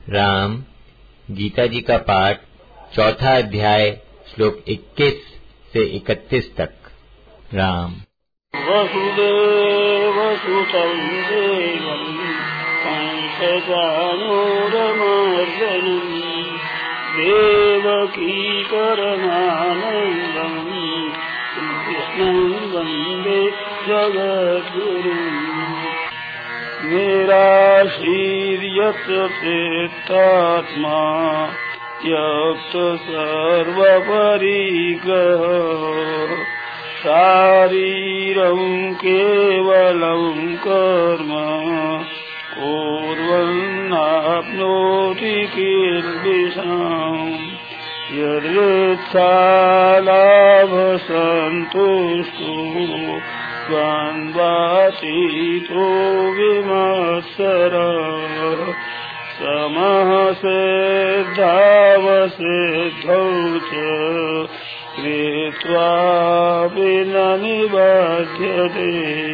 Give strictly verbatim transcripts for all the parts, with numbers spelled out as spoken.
राम गीता जी का पाठ चौथा अध्याय श्लोक इक्कीस से इकतीस तक। राम वसुदेव सुतं देवं कंसचाणूरमर्दनं देवकी परमानन्दं कृष्णं वन्दे जगद्गुरुम्। निराशीर्यत् चित्तात्मा त्यक्त सर्वपरिग्रहः शारीरं केवलं कर्म कुर्वन्नाप्नोति किल्बिषम्। यदृच्छालाभसन्तुष्टो द्वन्द्वातीतो विमत्सरः समः सिद्धावसिद्धौ च कृत्वापि न निबध्यते।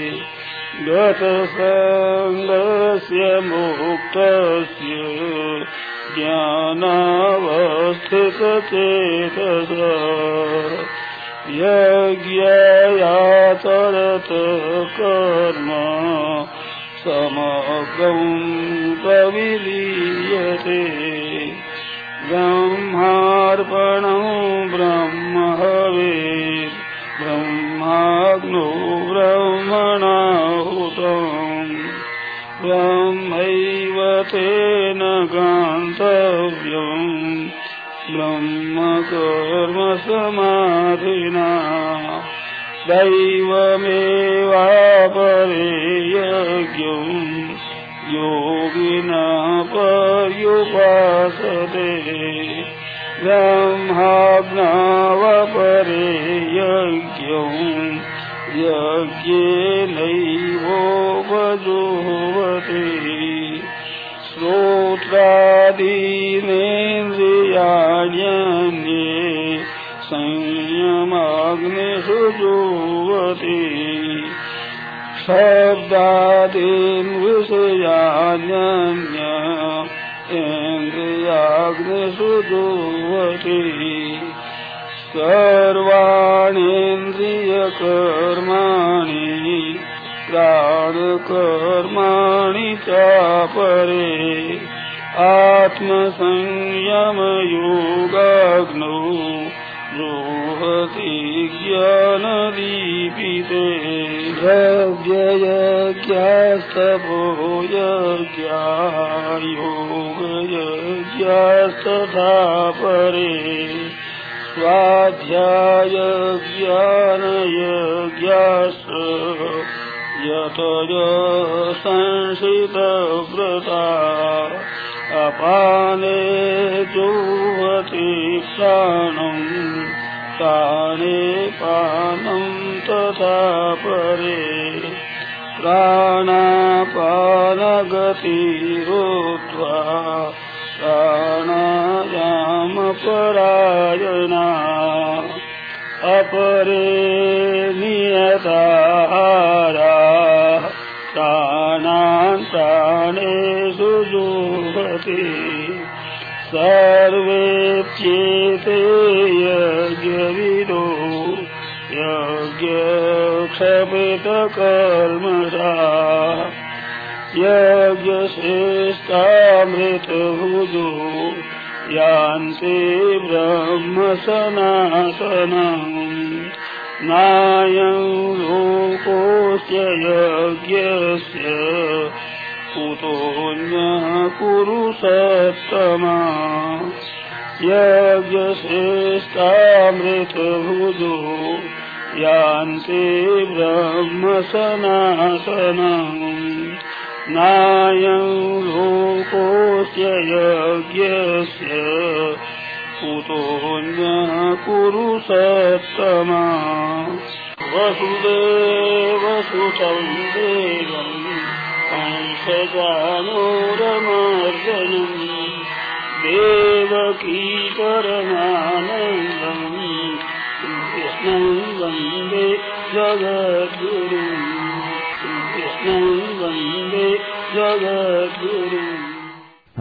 गतसङ्गस्य मुक्तस्य ज्ञानावस्थितचेतसः यज्ञयाचरत कर्म समग्रं प्रविलीयते। ब्रह्मार्पणं ब्रह्महविः ब्रह्माग्नौ ब्रह्मणाहुतं ब्रह्मैव तेन गन्तव्यं ब्रह्मकर्म समाधिना। दैवमेवापरे यज्ञं योगिनः पर्युपासते ब्रह्माज्ञावपरे यज्ञं यज्ञेनैवोपजुह्वते। श्रोत्रादीनेन्द्रियाण्यन्ये संयमाग्निषु जुह्वति। शब्दादीन् विषयान्यन्य इन्द्रियाग्निषु जुह्वति। सर्वाणीन्द्रियकर्माणि प्राणकर्माणि चापरे आत्मसंयमयोगाग्नौ जुह्वति ज्ञानदीपिते। यज्ञयज्ञास्तपो यज्ञा योगयज्ञास्तथा परे स्वाध्यायज्ञानयज्ञाश्च यतयः संशितव्रता। अपाने जुह्वति प्राणं प्राणे पानं तथा परे प्राणापानगतिरुत्वा प्राणायामपरायणा। अपरे नियताहाराः प्राणान् प्राणेषु जुह्वति। सर्वेप्येते यज्ञविदो यज्ञक्षपितकल्मषाः यज्ञश्रेष्ठामृतभुजो यान्ति ब्रह्म सनातनम्। नायं लोकोऽस्य यज्ञस्य कुतोऽन्यः कुरु सत्तमा। यज्ञश्रेष्ठामृतभुजो यान्ति ब्रह्म सनातनम्। नायं लोकोऽस्य यज्ञस्य कुतोऽन्यः कुरु सत्तमा। वसुदेव सुतं देवं कंसचाणूरमर्दनं देवकी परमानन्दं कृष्णं वन्दे जगद्गुरुम्। कृष्णं वन्दे जगद्गुरुम्।